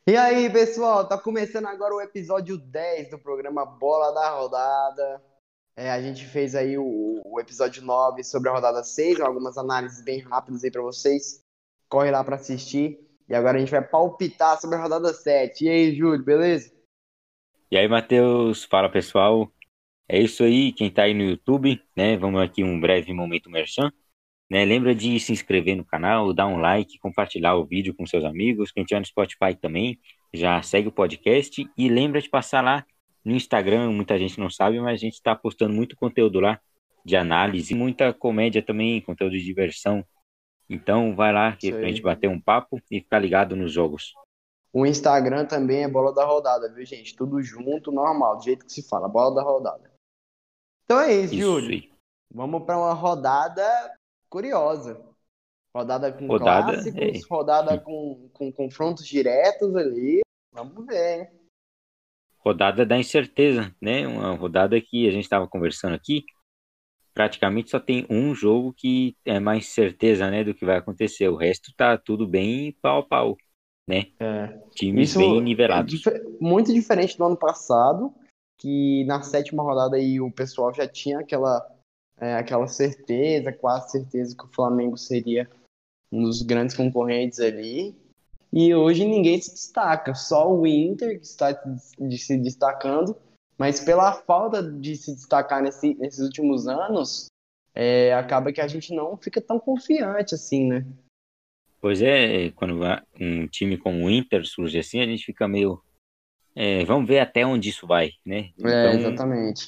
E aí, pessoal, tá começando agora o episódio 10 do programa Bola da Rodada. A gente fez aí o episódio 9 sobre a rodada 6, algumas análises bem rápidas aí pra vocês. Corre lá pra assistir. E agora a gente vai palpitar sobre a rodada 7. E aí, Júlio, beleza? E aí, Matheus, fala pessoal. É isso aí, quem tá aí no YouTube, né? Vamos aqui um breve momento merchan, né? Lembra de se inscrever no canal, dar um like, compartilhar o vídeo com seus amigos. Quem tiver no Spotify também, já segue o podcast e lembra de passar lá no Instagram. Muita gente não sabe, mas a gente está postando muito conteúdo lá de análise, muita comédia também, conteúdo de diversão. Então vai lá Isso pra gente aí. bater um papo e ficar ligado nos jogos. O Instagram também é Bola da Rodada, viu, gente? Tudo junto, normal, do jeito que se fala, Bola da Rodada. Então é isso, Isso Júlio. aí. Vamos para uma rodada curiosa. Rodada com Rodada clássicos, rodada com confrontos diretos ali. Vamos ver, hein? rodada da incerteza, né? Uma rodada que a gente estava conversando aqui, praticamente só tem um jogo que é mais certeza, né, do que vai acontecer. O resto tá tudo bem pau a pau, né? É. Times bem Isso é nivelados. muito diferente do ano passado, que na sétima rodada aí o pessoal já tinha aquela certeza, quase certeza que o Flamengo seria um dos grandes concorrentes ali. E hoje ninguém se destaca, só o Inter que está se destacando, mas pela falta de se destacar nesses últimos anos, acaba que a gente não fica tão confiante assim, né? Pois é, quando um time como o Inter surge assim, a gente fica meio, vamos ver até onde isso vai, né? É, Então, exatamente.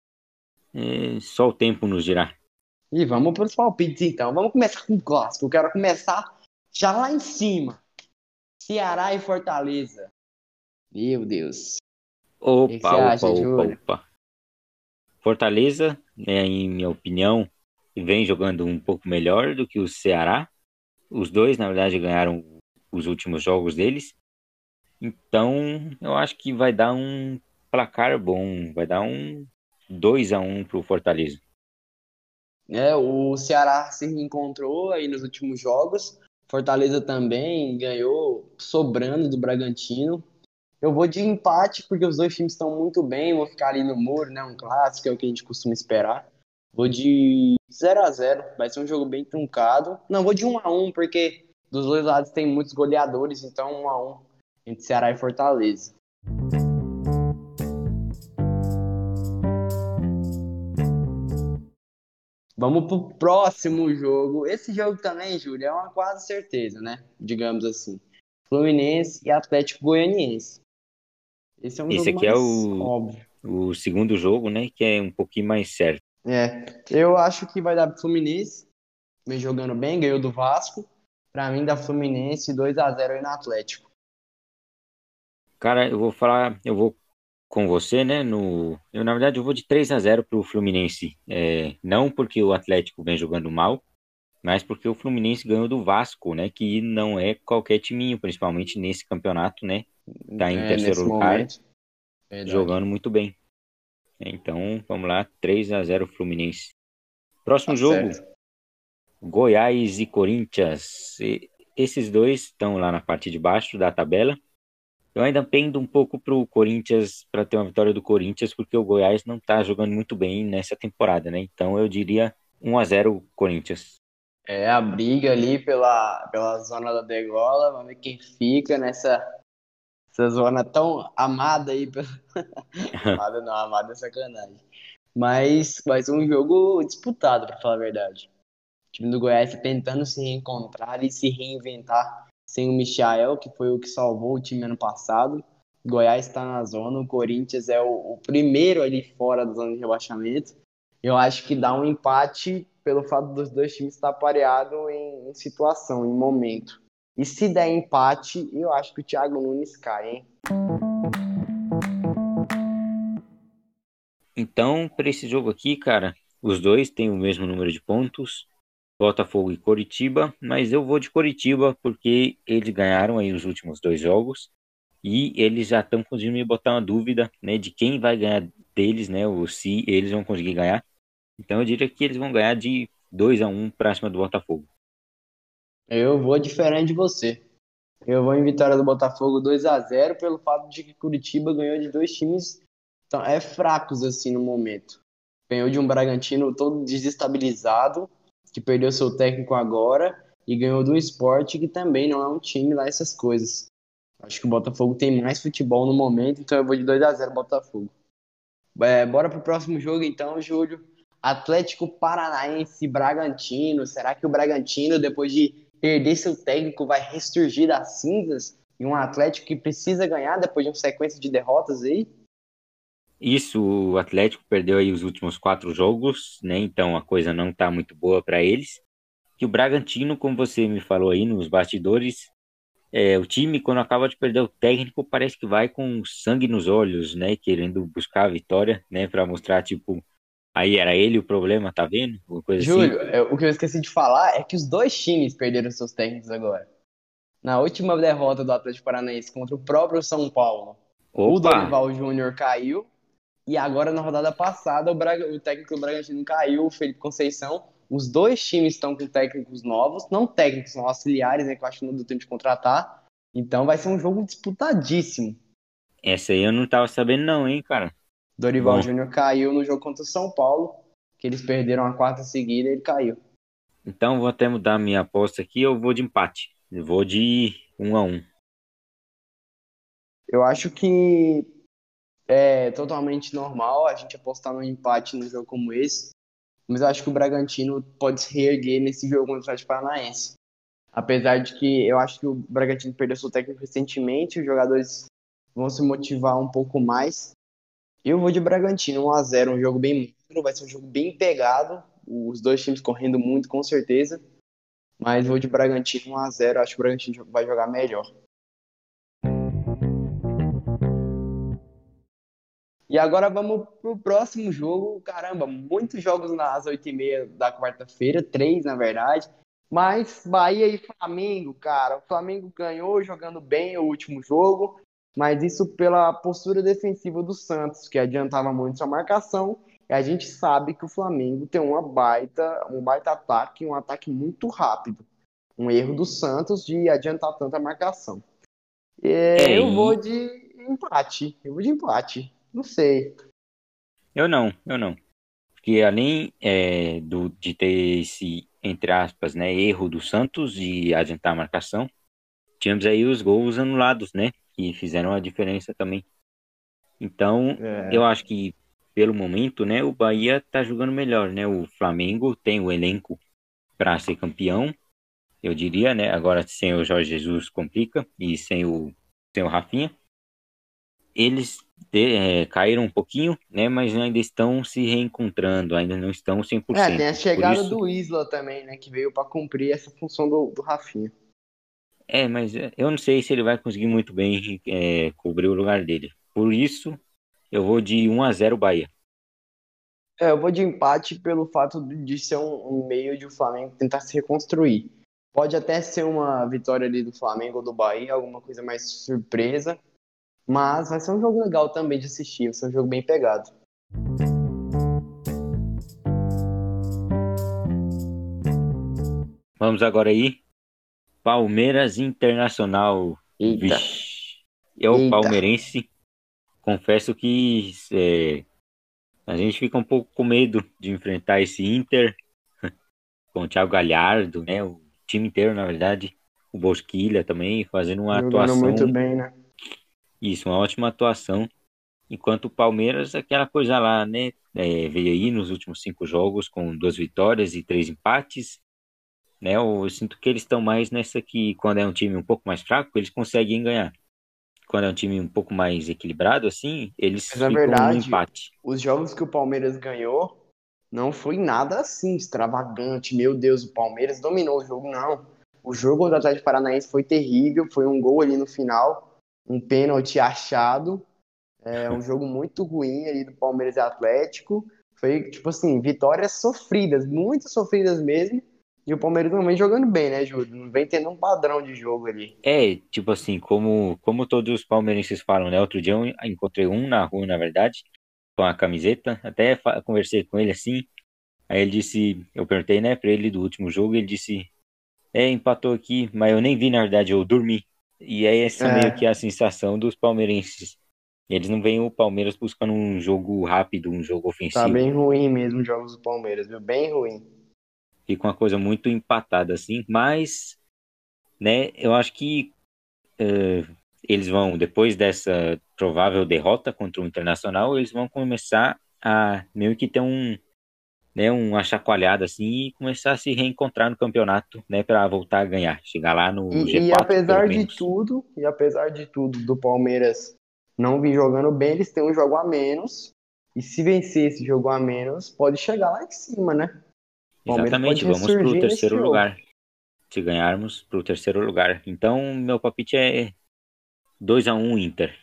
só o tempo nos dirá. E vamos para os palpites então. Vamos começar com o clássico. Eu quero começar já lá em cima. Ceará e Fortaleza. Meu Deus. O que Opa, você opa, acha, opa, Júlio? opa. Fortaleza, né, em minha opinião, vem jogando um pouco melhor do que o Ceará. Os dois, na verdade, ganharam os últimos jogos deles. Então, eu acho que vai dar um placar bom. Vai dar um 2-1 pro Fortaleza. O Ceará se reencontrou aí nos últimos jogos. Fortaleza também ganhou sobrando do Bragantino. Eu vou de empate porque os dois times estão muito bem. Vou ficar ali no muro, né? Um clássico, é o que a gente costuma esperar. Vou de 0-0. Vai ser um jogo bem truncado. Não, vou de 1-1 porque dos dois lados tem muitos goleadores, então 1-1 entre Ceará e Fortaleza. Vamos pro próximo jogo. Esse jogo também, Júlio, é uma quase certeza, né? Digamos assim. Fluminense e Atlético Goianiense. Esse é um Esse jogo aqui é mais óbvio. o segundo jogo, né? Que é um pouquinho mais certo. Eu acho que vai dar pro Fluminense, vem jogando bem, ganhou do Vasco. Pra mim, dá Fluminense 2-0 aí no Atlético. Cara, eu vou falar, eu vou com você, né? Na verdade, eu vou de 3-0 pro Fluminense. Não porque o Atlético vem jogando mal, mas porque o Fluminense ganhou do Vasco, né? Que não é qualquer timinho, principalmente nesse campeonato, né? Tá em terceiro Nesse lugar, momento. Verdade. jogando muito bem. Então, vamos lá, 3-0 Fluminense. Próximo Tá jogo, certo. Goiás e Corinthians. Esses dois estão lá na parte de baixo da tabela. Eu ainda pendo um pouco pro Corinthians para ter uma vitória do Corinthians, porque o Goiás não tá jogando muito bem nessa temporada, né? Então eu diria 1-0 Corinthians. É a briga ali pela zona da degola. Vamos ver quem fica essa zona tão amada aí. Amada não, amada é sacanagem. Mas vai ser um jogo disputado, pra falar a verdade. O time do Goiás tá tentando se reencontrar e se reinventar sem o Michael, que foi o que salvou o time ano passado. O Goiás está na zona, o Corinthians é o primeiro ali fora da zona de rebaixamento. Eu acho que dá um empate pelo fato dos dois times estar pareado em situação, em momento. E se der empate, eu acho que o Thiago Nunes cai, hein? Então, para esse jogo aqui, cara, os dois têm o mesmo número de pontos, Botafogo e Coritiba, mas eu vou de Coritiba porque eles ganharam aí os últimos dois jogos e eles já estão conseguindo me botar uma dúvida, né, de quem vai ganhar deles, né, ou se eles vão conseguir ganhar. Então eu diria que eles vão ganhar de 2-1 para cima do Botafogo. Eu vou diferente de você. Eu vou em vitória do Botafogo 2-0 pelo fato de que Curitiba ganhou de dois times fracos assim no momento. Ganhou de um Bragantino todo desestabilizado, que perdeu seu técnico agora, e ganhou do Sport, que também não é um time lá essas coisas. Acho que o Botafogo tem mais futebol no momento, então eu vou de 2-0 Botafogo. Bora pro próximo jogo então, Júlio. Atlético Paranaense e Bragantino. Será que o Bragantino, depois de perder seu técnico, vai ressurgir das cinzas? E um Atlético que precisa ganhar depois de uma sequência de derrotas aí? Isso, o Atlético perdeu aí os últimos 4 jogos, né? Então a coisa não tá muito boa para eles. Que o Bragantino, como você me falou aí nos bastidores, o time, quando acaba de perder o técnico, parece que vai com sangue nos olhos, né? Querendo buscar a vitória, né? Para mostrar, tipo, aí era ele o problema, tá vendo? Uma coisa assim. Júlio, o que eu esqueci de falar é que os dois times perderam seus técnicos agora. Na última derrota do Atlético Paranaense contra o próprio São Paulo, o Opa! Dorival Júnior caiu. E agora, na rodada passada, o técnico do Bragantino caiu, o Felipe Conceição. Os dois times estão com técnicos novos, não técnicos, são auxiliares, né? Que eu acho que não deu tempo de contratar. Então vai ser um jogo disputadíssimo. Essa aí eu não tava sabendo não, hein, cara. Dorival Bom, Júnior caiu no jogo contra o São Paulo, que eles perderam a quarta seguida e ele caiu. então vou até mudar minha aposta aqui, eu vou de empate. Eu vou de 1-1. Eu acho que é totalmente normal a gente apostar no empate num jogo como esse, mas eu acho que o Bragantino pode se reerguer nesse jogo contra o Atlético Paranaense. Apesar de que eu acho que o Bragantino perdeu seu técnico recentemente, os jogadores vão se motivar um pouco mais. Eu vou de Bragantino 1-0, um jogo bem magro, vai ser um jogo bem pegado, os dois times correndo muito com certeza, mas vou de Bragantino 1-0, acho que o Bragantino vai jogar melhor. E agora vamos pro próximo jogo. Caramba, muitos jogos às 8h30 da quarta-feira, três na verdade. Mas Bahia e Flamengo, cara. O Flamengo ganhou jogando bem o último jogo, mas isso pela postura defensiva do Santos, que adiantava muito sua marcação. E a gente sabe que o Flamengo tem um baita ataque, um ataque muito rápido. Um erro do Santos de adiantar tanta marcação. É, Eu vou e de empate. Eu vou de empate. Não sei. eu não. Porque além de ter esse, entre aspas, né, erro do Santos de adiantar a marcação, tínhamos aí os gols anulados, né? Que fizeram a diferença também. Então, eu É. acho que pelo momento, né, o Bahia tá jogando melhor, né? O Flamengo tem o elenco para ser campeão, eu diria, né? Agora sem o Jorge Jesus complica e sem o Rafinha. Eles caíram um pouquinho, né? Mas ainda estão se reencontrando, ainda não estão Tem a 100%. Por chegada isso, do Isla também, né? Que veio para cumprir essa função do Rafinha. mas eu não sei se ele vai conseguir muito bem cobrir o lugar dele. Por isso, eu vou de 1-0 Bahia. Eu vou de empate pelo fato de ser um meio de o Flamengo tentar se reconstruir. Pode até ser uma vitória ali do Flamengo ou do Bahia, alguma coisa mais surpresa, mas vai ser um jogo legal também de assistir, vai ser um jogo bem pegado. Vamos agora aí, Palmeiras Internacional. Eita, Vixe, eu eita. palmeirense, confesso que a gente fica um pouco com medo de enfrentar esse Inter com o Thiago Galhardo, né? O time inteiro, na verdade, o Bosquilha também fazendo uma Jogando muito atuação, bem, né? isso, uma ótima atuação. Enquanto o Palmeiras, aquela coisa lá, né? Veio aí nos últimos 5 jogos com 2 vitórias e 3 empates, né? Eu sinto que eles estão mais nessa que quando é um time um pouco mais fraco, eles conseguem ganhar. Quando é um time um pouco mais equilibrado, assim, eles Mas na ficam no verdade, empate. os jogos que o Palmeiras ganhou não foi nada assim extravagante. Meu Deus, o Palmeiras dominou o jogo, não. O jogo do Atlético Paranaense foi terrível, foi um gol ali no final, um pênalti achado, um jogo muito ruim ali do Palmeiras e Atlético. Foi, tipo assim, vitórias sofridas, muito sofridas mesmo. E o Palmeiras não vem jogando bem, né, Júlio? Não vem tendo um padrão de jogo ali. Tipo assim, como todos os palmeirenses falam, né? Outro dia eu encontrei um na rua, na verdade, com a camiseta, até conversei com ele assim, aí ele disse, eu perguntei, né, pra ele do último jogo, ele disse, empatou aqui, mas eu nem vi, na verdade, eu dormi. E é essa meio que É, a sensação dos palmeirenses. Eles não veem o Palmeiras buscando um jogo rápido, um jogo tá ofensivo. bem ruim mesmo os jogos do Palmeiras, viu? Bem ruim. Fica uma coisa muito empatada assim, mas, né, eu acho que eles vão, depois dessa provável derrota contra o Internacional, eles vão começar a meio que ter uma chacoalhada assim e começar a se reencontrar no campeonato, né, para voltar a ganhar, chegar lá no E G4, pelo menos. apesar de tudo, do Palmeiras não vir jogando bem, eles têm um jogo a menos. E se vencer esse jogo a menos, pode chegar lá em cima, né? O Palmeiras pode Exatamente, vamos para o ressurgir nesse terceiro jogo. lugar. Se ganharmos, para o terceiro lugar. Então, meu palpite é 2-1 Inter.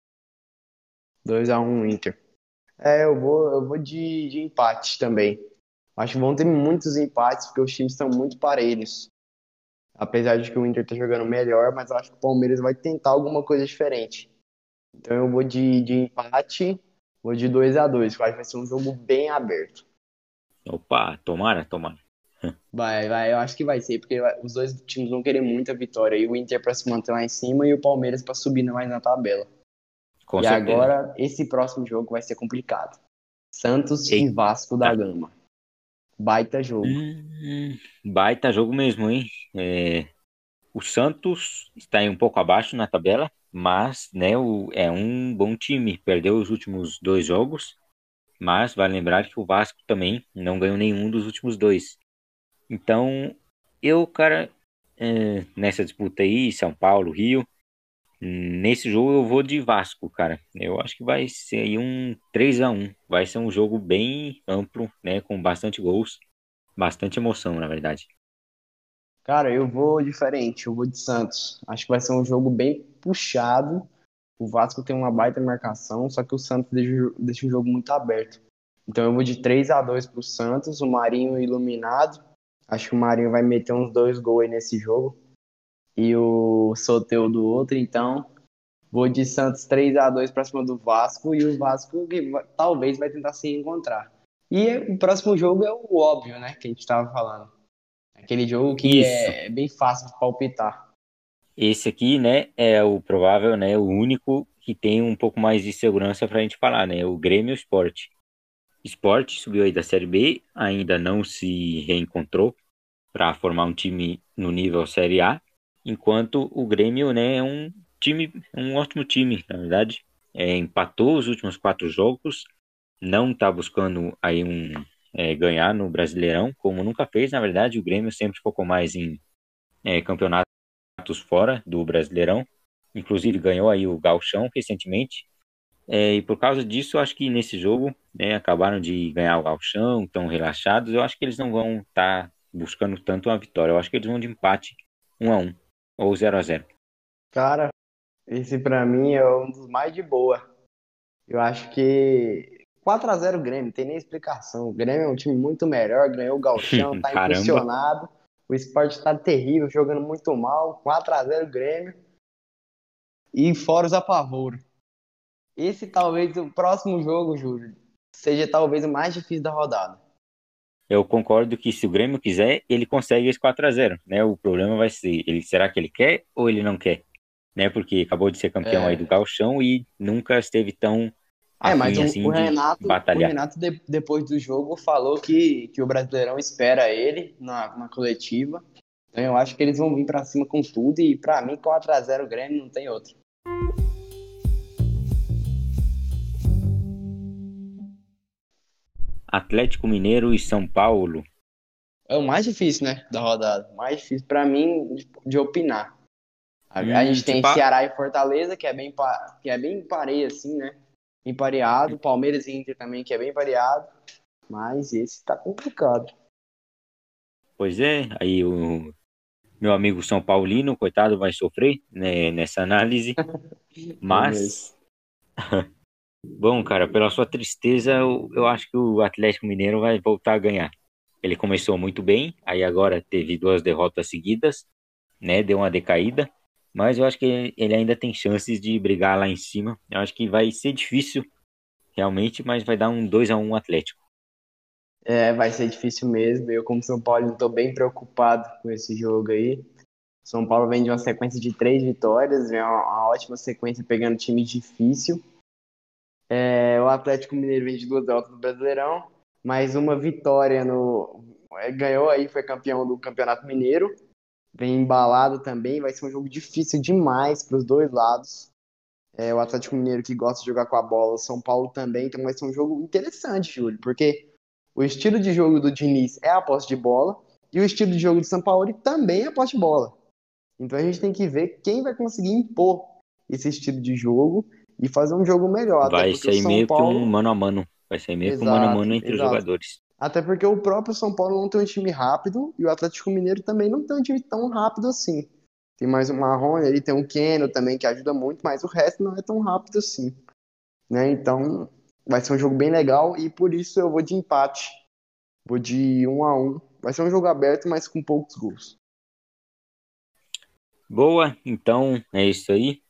2-1 Inter. É, eu vou de empate também. Acho que vão ter muitos empates, porque os times estão muito parelhos. Apesar de que o Inter tá jogando melhor, mas eu acho que o Palmeiras vai tentar alguma coisa diferente. Então eu vou de empate, vou de 2-2, que eu acho que vai ser um jogo bem aberto. Opa, tomara, tomara. Eu acho que vai ser, porque os dois times vão querer muita vitória. E o Inter para se manter lá em cima e o Palmeiras para subir mais na tabela. Com E certeza. agora, esse próximo jogo vai ser complicado. Santos e Vasco da Eita. Gama. Baita jogo. Baita jogo mesmo, hein? O Santos está aí um pouco abaixo na tabela, mas, né, é um bom time. Perdeu os últimos dois jogos, mas vale lembrar que o Vasco também não ganhou nenhum dos últimos dois. Então, cara, nessa disputa aí, São Paulo, Rio, nesse jogo eu vou de Vasco, cara. Eu acho que vai ser aí um 3-1. Vai ser um jogo bem amplo, né, com bastante gols, bastante emoção, na verdade. Cara, eu vou diferente, eu vou de Santos. Acho que vai ser um jogo bem puxado. O Vasco tem uma baita marcação, só que o Santos deixa o jogo muito aberto. Então eu vou de 3-2 pro Santos, o Marinho iluminado. Acho que o Marinho vai meter uns dois gols aí nesse jogo. E o Soteldo do outro, então vou de Santos 3-2 para cima do Vasco e o Vasco talvez vai tentar se encontrar. E o próximo jogo é o óbvio, né, que a gente estava falando. Aquele jogo que Isso. é bem fácil de palpitar. Esse aqui, né, é o provável, né, o único que tem um pouco mais de segurança para a gente falar, né, o Grêmio Sport. Sport subiu aí da Série B, ainda não se reencontrou para formar um time no nível Série A, enquanto o Grêmio, né, é um time, um ótimo time, na verdade. Empatou os últimos quatro jogos, não está buscando aí ganhar no Brasileirão, como nunca fez, na verdade. O Grêmio sempre focou mais em campeonatos fora do Brasileirão, inclusive ganhou aí o Gauchão recentemente. E por causa disso, eu acho que nesse jogo, né, acabaram de ganhar o Gauchão, estão relaxados. Eu acho que eles não vão estar buscando tanto uma vitória. Eu acho que eles vão de empate 1-1 ou 0-0. Cara, esse pra mim é um dos mais de boa. Eu acho que 4-0 Grêmio, não tem nem explicação. O Grêmio é um time muito melhor, ganhou o Gauchão, tá Caramba, impulsionado. O Sport tá terrível, jogando muito mal. 4-0 Grêmio. E fora os apavoros. Esse talvez o próximo jogo, Júlio, seja talvez o mais difícil da rodada. eu concordo que se o Grêmio quiser, ele consegue esse 4-0, né? O problema vai ser, será que ele quer ou ele não quer? Né? Porque acabou de ser campeão aí do É, Gauchão e nunca esteve tão mas afim o assim de Renato, batalhar. depois do jogo falou que o Brasileirão espera ele na coletiva. Então eu acho que eles vão vir pra cima com tudo e pra mim 4-0 Grêmio não tem outro. Atlético Mineiro e São Paulo. É o mais difícil, né, da rodada. Mais difícil pra mim de opinar. A gente Se tem pá, Ceará e Fortaleza, que é bem pareio assim, né? Bem pareado. Palmeiras e Inter também, que é bem pareado. Mas esse tá complicado. pois é, aí o meu amigo São Paulino, coitado, vai sofrer, né, nessa análise. É mesmo. Mas, bom, cara, pela sua tristeza, eu acho que o Atlético Mineiro vai voltar a ganhar. Ele começou muito bem, aí agora teve duas derrotas seguidas, né? Deu uma decaída. Mas eu acho que ele ainda tem chances de brigar lá em cima. Eu acho que vai ser difícil, realmente, mas vai dar um 2-1 Atlético. É, vai ser difícil mesmo. Eu, como São Paulo, estou bem preocupado com esse jogo aí. São Paulo vem de uma sequência de 3 vitórias, vem uma ótima sequência pegando time difícil. O Atlético Mineiro vem de 2 derrotas no Brasileirão, mais uma vitória ganhou aí, foi campeão do Campeonato Mineiro. Vem embalado também, vai ser um jogo difícil demais para os dois lados. O Atlético Mineiro que gosta de jogar com a bola, o São Paulo também, então vai ser um jogo interessante, Júlio, porque o estilo de jogo do Diniz é a posse de bola e o estilo de jogo do São Paulo também é a posse de bola. Então a gente tem que ver quem vai conseguir impor esse estilo de jogo e fazer um jogo melhor, até Vai porque o sair São meio que um Paulo... mano a mano. Vai sair meio que um mano a Exato, mano entre os exato. jogadores. Até porque o próprio São Paulo não tem um time rápido e o Atlético Mineiro também não tem um time tão rápido assim. Tem mais o Marrone, ele tem um Keno também que ajuda muito, mas o resto não é tão rápido assim, né? Então vai ser um jogo bem legal e por isso eu vou de empate. Vou de 1-1. Vai ser um jogo aberto, mas com poucos gols. Boa, então é isso aí.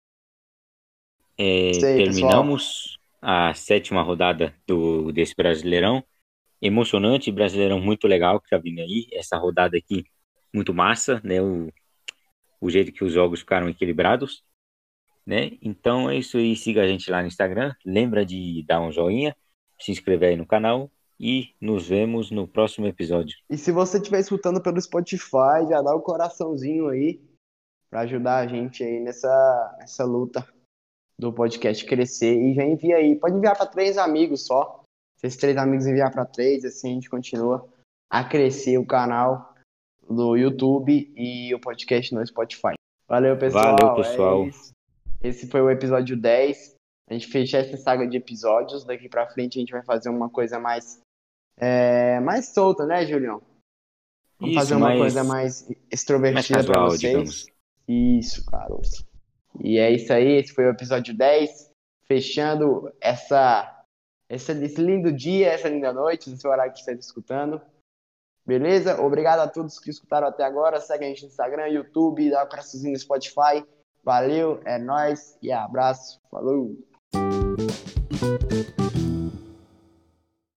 Isso aí, pessoal. Terminamos a 7ª rodada desse Brasileirão. Emocionante, Brasileirão muito legal que tá vindo aí. Essa rodada aqui, muito massa, né? O jeito que os jogos ficaram equilibrados, né? Então é isso aí. Siga a gente lá no Instagram. Lembra de dar um joinha, se inscrever aí no canal e nos vemos no próximo episódio. E se você estiver escutando pelo Spotify, já dá o coraçãozinho aí para ajudar a gente aí nessa luta do podcast crescer e já envia aí. Pode enviar para 3 amigos só. Se esses 3 amigos enviar para 3, assim a gente continua a crescer o canal do YouTube e o podcast no Spotify. Valeu, Valeu, pessoal. É pessoal. isso. Esse foi o episódio 10. A gente fecha essa saga de episódios. Daqui para frente a gente vai fazer uma coisa mais solta, né, Julião? Vamos fazer Isso, uma coisa mais mais extrovertida para casual, digamos. vocês. Isso, garoto. E é isso aí, esse foi o episódio 10, fechando esse lindo dia, essa linda noite, no seu horário que você está escutando. Beleza? Obrigado a todos que escutaram até agora. Segue a gente no Instagram, YouTube, dá um coraçãozinho no Spotify. Valeu, é nóis e abraço. Falou!